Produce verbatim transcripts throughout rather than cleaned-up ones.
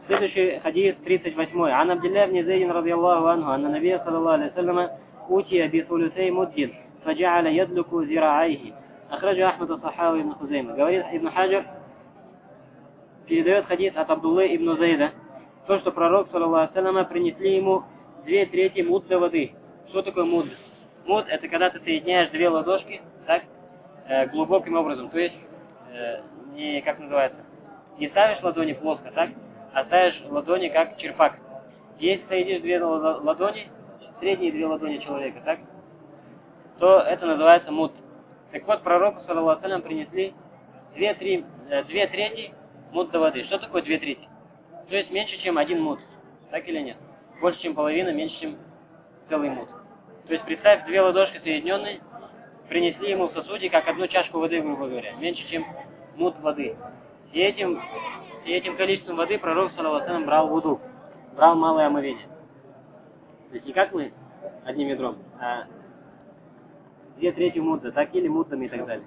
Следующий хадис, тридцать восьмой. Ан Абдилля ибн Зейдин радiyallahu анху, анна Набия саллаллаху алейхи вассаляма утия би сулусей муддин, фаджа'аля ядлуку зира'айхи. Ахраджа Ахмад ас-Сахави ибн Хузейма. Говорит Ибн Хаджар, передает хадис от Абдуллы ибн Зейда, то, что пророк саллаллаху алейхи вассаляма принесли ему две трети мудда воды. Что такое муд? Муд — это когда ты соединяешь две ладошки, так, э, глубоким образом. То есть, э, не, как называется, не ставишь ладони плоско, так, а ставишь ладони как черпак. Если соединишь две ладони, средние две ладони человека, так, то это называется муд. Так вот, пророку саллаллаху алейхи вассалям принесли две, три, э, две трети мудда воды. Что такое две трети? То есть меньше, чем один муд. Так или нет? Больше, чем половина, меньше, чем целый муд. То есть представь, две ладошки соединенные, принесли ему в сосуде, как одну чашку воды, грубо говоря. Меньше, чем муд воды. И этим, и этим количеством воды пророк саллаллаху алейхи вассалям брал вуду. Брал малое омовение. То есть не как мы одним ведром, а две трети мудда, так или муддами и так далее.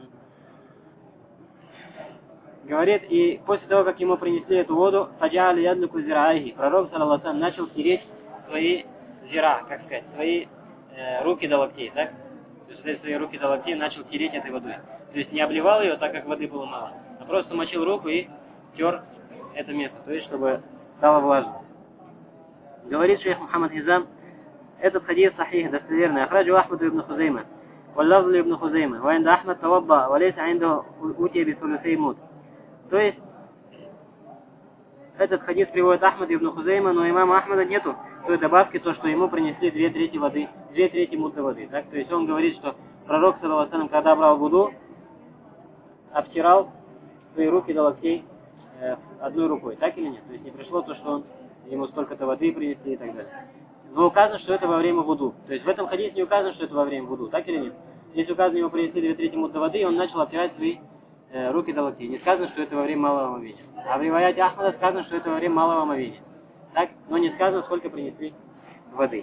Говорит, и после того, как ему принесли эту воду, фаджа'аля ядлуку зира'айхи, пророк саллаллаху алейхи вассалям начал тереть свои зира, как сказать, свои э, руки до локтей, так? То есть свои руки до локтей начал тереть этой водой. То есть не обливал ее, так как воды было мало, а просто мочил руку и тер это место, то есть чтобы стало влажно. Говорит шейх Мухаммад Хизам, этот хадис сахих, достоверный. Ахраджу Ахмад ибн Хузейма, валлавзу ибн Хузейма, ва инда Ахмад тавабба, валейса инда утия би сулусей муд. То есть, этот хадис приводит Ахмад ибн Хузейма, но имама Ахмада нету той добавки, то, что ему принесли две трети воды, две трети мудда воды. Так? То есть он говорит, что пророк, саллаллаху алейхи вассалям, когда брал вуду, обтирал свои руки до локтей э, одной рукой. Так или нет? То есть не пришло то, что он, ему столько-то воды принесли и так далее. Но указано, что это во время вуду. То есть в этом хадисе не указано, что это во время вуду. Так или нет? Здесь указано, ему принесли две трети мудда воды, и он начал обтирать свои э, руки до локтей. Не сказано, что это во время малого омовения. А в риваяте Ахмада сказано, что это во время малого омовения. Так? Но не сказано, сколько принесли воды.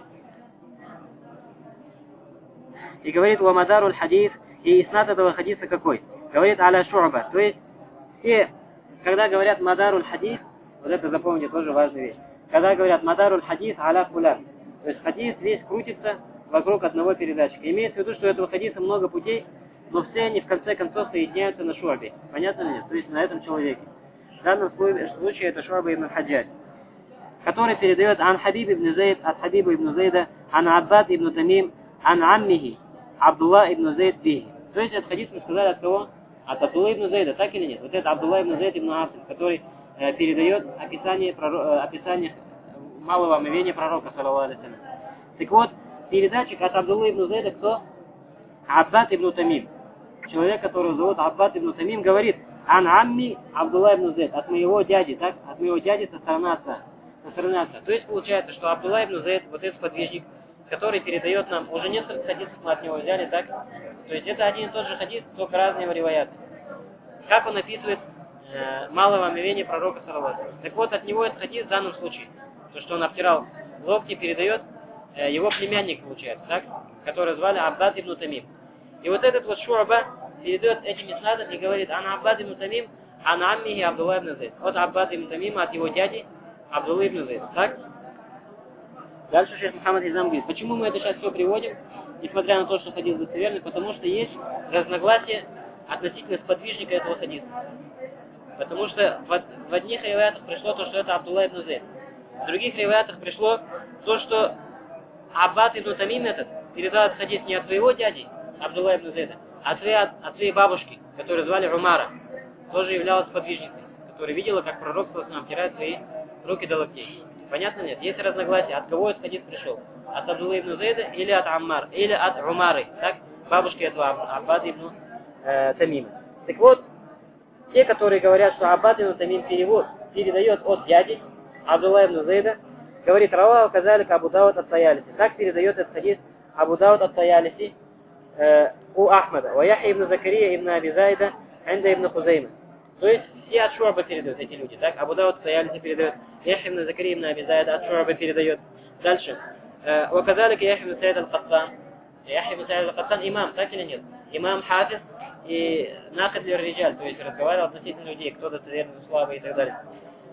И говорит «Вамадаруль хадис», и иснат этого хадиса какой? Говорит «Аля шу'ба». То есть, все, когда говорят «Мадаруль хадис», вот это запомните, тоже важная вещь. Когда говорят «Мадаруль хадис аля фулян», то есть хадис весь крутится вокруг одного передатчика. Имеется в виду, что у этого хадиса много путей, но все они в конце концов соединяются на шу'бе. Понятно ли нет? То есть на этом человеке. В данном случае это Шу'ба ибн Хаджадж, который передает ан Хабиб ибн Зейд, от Хабиба ибн Зейда, ан Аббад ибн Тамим, ан Аммихи, Абдулла ибн Зейд бихи. То есть этот хадис мы сказали от кого? От Абдулла ибн Зейда, так или нет? Вот это Абдулла ибн Зейд ибн Асим, который э, передает описание, проро, описание малого омовения пророка, саллаллаху алейхи вассалям. Так вот, передатчик от Абдулла ибн Зейда кто? Аббад ибн Тамим. Человек, которого зовут Аббад ибн Тамим, говорит ан Амми Абдулла ибн Зейд, от моего дяди, так? От моего дяди со стороны отца. Со стороны отца. То есть получается, что Абдулла ибн Зейд, вот этот подвижник, который передает нам, уже несколько хадисов мы от него взяли, так? То есть это один и тот же хадис, только разные варианты. Как он описывает э, малого омовения пророка саллаллаху алейхи вассалям. Так вот, от него этот хадис в данном случае, то, что он обтирал локти, передает э, его племянник, получается, так? Который звали Аббад ибн Тамим. И вот этот вот Шу'ба передает этим иснадом и говорит ан Аббад ибн Тамим, ан Аммихи Абдулла ибн Зейд. От Аббад ибн Тамима, от его дяди Абдулла ибн Зейд. Так? Дальше шейх Мухаммад Хизам говорит, почему мы это сейчас все приводим, несмотря на то, что хадис достоверный, потому что есть разногласия относительно сподвижника этого хадиса. Потому что в, в одних риваятах пришло то, что это Абдулла ибн Зейд. В других риваятах пришло то, что Аббад ибн Тамим этот передал этот хадис не от своего дяди, Абдулла ибн Зейда, а от своей, от своей бабушки, которую звали Умара, тоже являлась сподвижницей, которая видела, как пророк обтирает свои руки до локтей. Понятно нет? Есть разногласия, от кого этот хадис пришел? От Абдулла ибн Зейда или от Аммар, или от Умары, так? Бабушки этого Аббада ибн э, Тамима. Так вот, те, которые говорят, что Аббад ибн Тамим перевод, передает от дяди Абдулла ибн Зейда, говорит, Равау казалик Абу Дауд ат-Таялиси. Так передает этот хадис Абу Дауд ат-Таялиси э, у Ахмада. Ва Яхья ибн Закария ибн Аби Зайда, Инда ибн Хузейма. То есть все от Шу'ба передают эти люди, так? Абу Дауд ат-Таялиси передает, Яхья ибн Закария ибн Аби Зайда от Шу'ба передает. Дальше. Ва казалик Яхья ибн Саид аль-Каттан. Яхья ибн Саид аль-Каттан имам, так или нет? Имам хафиз и накад лир-риджаль, то есть разговаривал относительно людей, кто достоверный, слабый и так далее.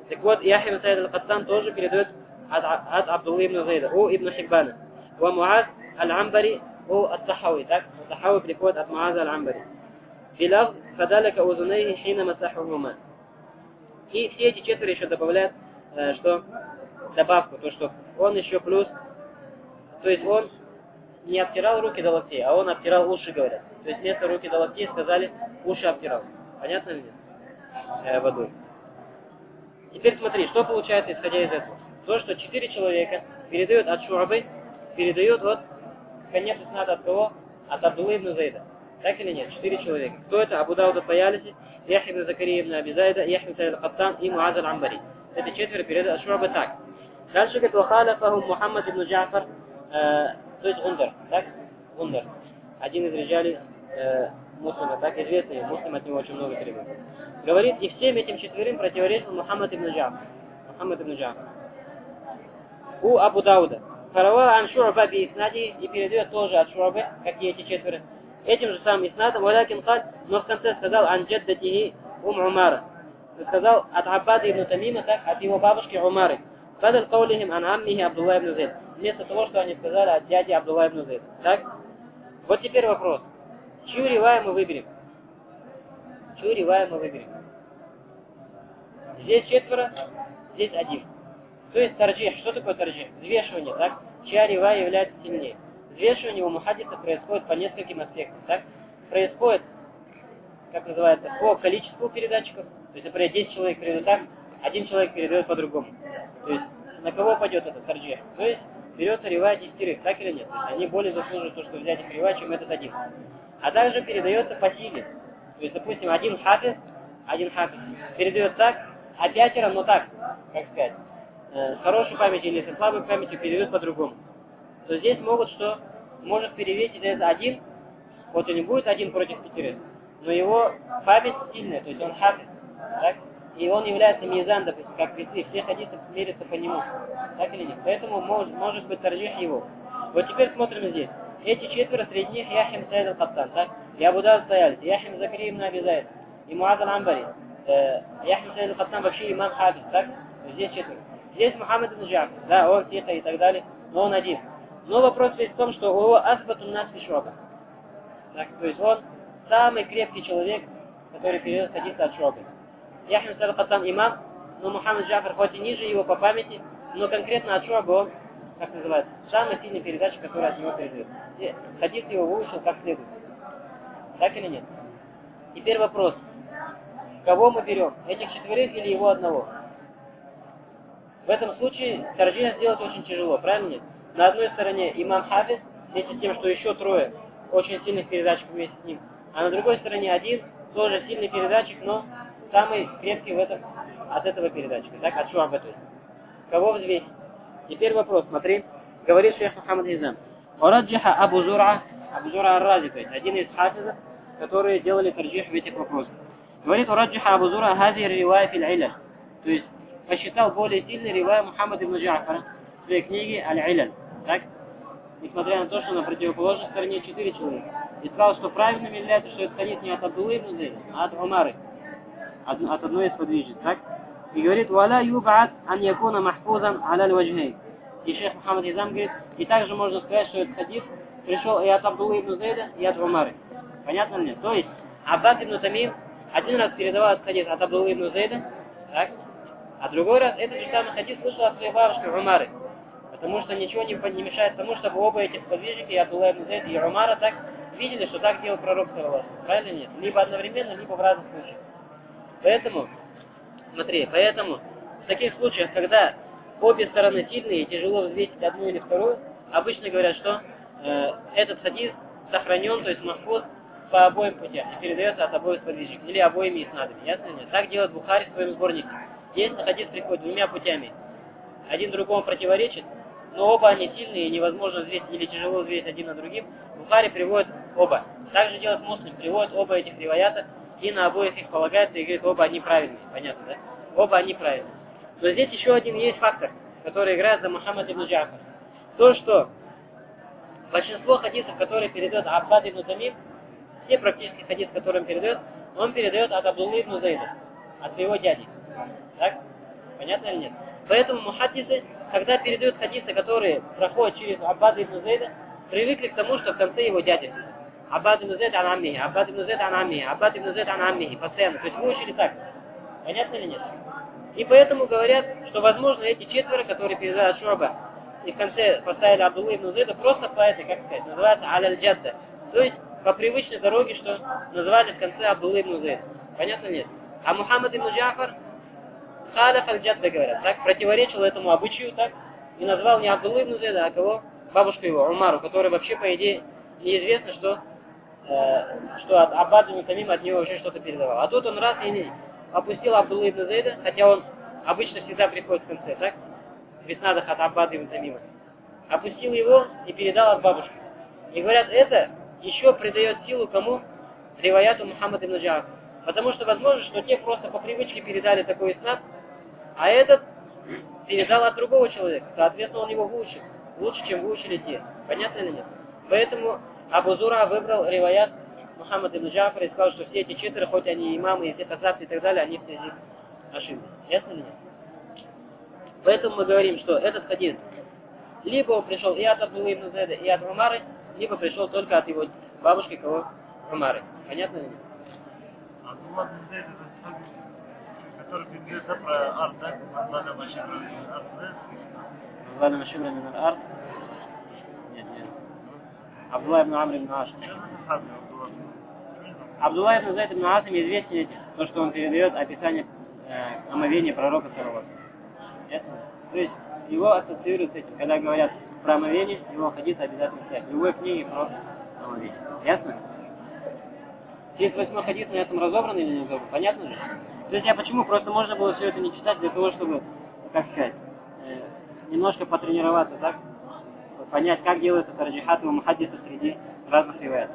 Так вот, Яхья ибн Саид аль-Каттан тоже передает от, от Абдуллы ибн Зайда, у Ибн Хиббана. Ва Муаз аль-Амбари, у Ат-Тахави. Так, Ат-Тахави приходит от Муаза аль-Амбари. Филав фадалака узунайхи хина масахухума. И все эти четверо еще добавляют, э, что добавку, то что он еще плюс, то есть он не обтирал руки до локтей, а он обтирал уши, говорят. То есть вместо руки до локтей сказали, уши обтирал. Понятно ли нет? Э, водой. Теперь смотри, что получается, исходя из этого. То, что четыре человека передают от Шу'бы, передают от, конец надо от кого? От Абдуллы ибн Зайда. Так или нет? Четыре человека. Кто это? Абу Дауд ат-Таялиси, Яхья ибн Закария ибн Аби Зайда, Яхья ибн Саид аль-Каттан и Муаз аль-Амбари. Это четверо передают от Шу'бы так. Дальше говорит, вахаляфахум Мухаммад ибн Джафар, э, то есть Ундар, так? Ундар. Один из риджалей э, муслима, так известный, муслим от него очень много требует. Говорит, и всем этим четверым противоречил Мухаммад ибн Джафар. Мухаммад ибн Джафар. У Абу Дауда. Фарава ан Шу'ба би иснади, и передает тоже от Шу'бы, как и эти четверо. Этим же самым иснадом, валякин каль, но в конце сказал ан джаддатихи ум Умара. Сказал от Аббада ибн Тамима, так, от его бабушки Умары. Фадал каулихим ан аммихи Абдулла ибн Зайд. Вместо того, что они сказали от дяди Абдулла ибн Зайд. Так? Вот теперь вопрос. Чью риваю мы выберем? Чью риваю мы выберем? Здесь четверо, здесь один. То есть тарджих. Что такое тарджих? Взвешивание, так? Чья ривая является сильнее? Взвешивание у мухаддиса происходит по нескольким аспектам, так? Происходит, как называется, по количеству передатчиков. То есть, например, десять человек передают так, один человек передает по-другому. То есть, на кого пойдет этот тарджих? То есть, берется ривая десятерых, так или нет? То есть, они более заслуживают то, что взять их ривая, чем этот один. А также передается по силе. То есть, допустим, один хафиз, один хафиз передает так, а пятеро, но так, как сказать, э, с хорошей памятью или со слабой памятью передают по-другому. То здесь могут что? Может перевесить этот один, вот он не будет один против пятерых, но его память сильная, то есть он хафиз, так? И он является мизан, допустим, как весы, все хадисы мерятся по нему, так или нет? Поэтому может, может быть тарджих его. Вот теперь смотрим здесь. Эти четверо, среди них Яхья ибн Саид аль-Каттан, так? И Абу Дауд ат-Таялиси, Яхья ибн Закария ибн Аби Зайд, и Муаз аль-Амбари. Э, Яхья ибн Саид аль-Каттан вообще имам хафиз, так? Здесь четверо. Здесь Мухаммад ибн Джафар, да, он тихо и так далее, но он один. Но вопрос весь в том, что у него асбатун нас фи Шу'ба. Так, то есть он самый крепкий человек, который передает хадисы от Шу'бы. Яхья ибн Саид аль-Каттан имам, но Мухаммад Джафар хоть и ниже его по памяти, но конкретно от Шу'бы он, как называется, самый сильный передача, который от него передает. И хадис его выучил как следует. Так или нет? Теперь вопрос. Кого мы берем? Этих четверых или его одного? В этом случае тарджих сделать очень тяжело, правильно нет? На одной стороне имам хафиз, вместе с тем, что еще трое очень сильных передатчиков вместе с ним. А на другой стороне один, тоже сильный передатчик, но самый крепкий в этом, от этого передатчика, так, от Шу'бы, то есть. Кого взвесить? Теперь вопрос, смотри, говорит шейх Мухаммад Хизам. Ураджиха Абу Зур'a, Абу Зур'a ар-Рази, то есть один из хафизов, которые делали тарджих в этих вопросах. Говорит, ураджиха Абу Зур'a хази ривая фил иляль. То есть посчитал более сильный ривая Мухаммад ибн Джафара в своей книге Аль-Иляль. Так? Несмотря на то, что на противоположной стороне четыре человека. И сказал, что правильным является, что это хадис не от Абдуллы ибн Зайда, а от Умары. От, от одной из подвижниц. Так? И говорит, «Валя юб'ат ан якуна махфузан аля аль-ваджхей». И шейх Мухаммад Хизам говорит, и также можно сказать, что этот хадис пришел и от Абдуллы ибн Зайда, и от Умары. Понятно ли нет? То есть, Аббад ибн Тамим один раз передавал этот хадис от Абдуллы ибн Зайда, так? А другой раз этот же самый хадис слышал от своей бабушки Умары. Потому что ничего не, не мешает тому, чтобы оба этих подвижника, и Абдулла ибн Зайд, и Умара, так видели, что так делал пророк саллаллаху. Правильно нет? Либо одновременно, либо в разных случаях. Поэтому, смотри, поэтому в таких случаях, когда обе стороны сильные и тяжело взвесить одну или вторую, обычно говорят, что э, этот хадис сохранен, то есть махфуз, по обоим путям и передается от обоих подвижников, или обоими иснадами. Ясно ли нет? Так делает Бухари в своем сборнике. Если хадис приходит двумя путями, один другому противоречит, но оба они сильные и невозможно взвесить или тяжело взвесить один на другим, Бухари приводит оба. Также делает Муслим, приводит оба этих риваята и на обоих их полагается и говорит, оба они правильные. Понятно, да? Оба они правильные. Но здесь еще один есть фактор, который играет за Мухаммад ибн Джафар. То, что большинство хадисов, которые передает Аббад ибн Тамим, все практически хадисы, которые он передает, он передает от Абдуллы ибн Зайда, от своего дяди. Так? Понятно или нет? Поэтому мухаддисы, когда передают хадисы, которые проходят через Аббада ибн Зейда, привыкли к тому, что в конце его дядя. Аббад ибн Зейд ан аммихи, Аббад ибн Зейд ан аммихи, Аббад ибн Зейд ан аммихи, постоянно. То есть выучили так. Понятно или нет? И поэтому говорят, что возможно эти четверо, которые передали от Шу'ба, и в конце поставили Абдулла ибн Зейда, просто по этой, как сказать, называется аль-аль-джадда. То есть по привычной дороге, что называли в конце Абдулла ибн Зейд. Понятно или нет? А Мухаммад ибн Джафар халяф аль-джадда, говорят, так, противоречил этому обычаю, так, и назвал не Абдулла ибн Зейда, а кого? Бабушку его, Умару, которая вообще, по идее, неизвестно, что, э, что от Аббад ибн Тамим от него вообще что-то передавал. А тут он раз и не опустил Абдулла ибн Зейда, хотя он обычно всегда приходит в конце, так? В иснадах от Аббада ибн Тамима. Опустил его и передал от бабушки. И говорят, это еще придает силу кому? Риваяту Мухаммад ибн Джафар. Потому что возможно, что те просто по привычке передали такой иснад, а этот передал от другого человека. Соответственно, он его выучил. Лучше, чем выучили те. Понятно или нет? Поэтому Абу Зура выбрал риваят Мухаммад ибн Джафара и сказал, что все эти четверо, хоть они имамы, и все хазаты и так далее, они все здесь ошиблись. Ясно или нет? Поэтому мы говорим, что этот хадис либо он пришел и от Абдулла ибн Зейда, и от Умары, либо пришел только от его бабушки, кого? Умары. Понятно или нет? Абдулла ибн Зейд это хадис, который передает про арт, да? Назвали Машибра мин арт, да? Назвали Машибра мин арт? Нет, нет. Абдулла ибн Амр ибн Аш. Абдулла ибн Зейд ибн Асим известен то, что он передает описание э, омовения пророка Салавата. Ясно? То есть его ассоциируют с этим. Когда говорят про омовение, его хадис обязательно стоят. В любой книге про омовение. Ясно? Есть восьмой хадис на этом разобран или не разобран? Понятно же? То есть я почему? Просто можно было все это не читать для того, чтобы, как сказать, э, немножко потренироваться, так? Понять, как делается тарджихат у мухаддиса среди разных риваят.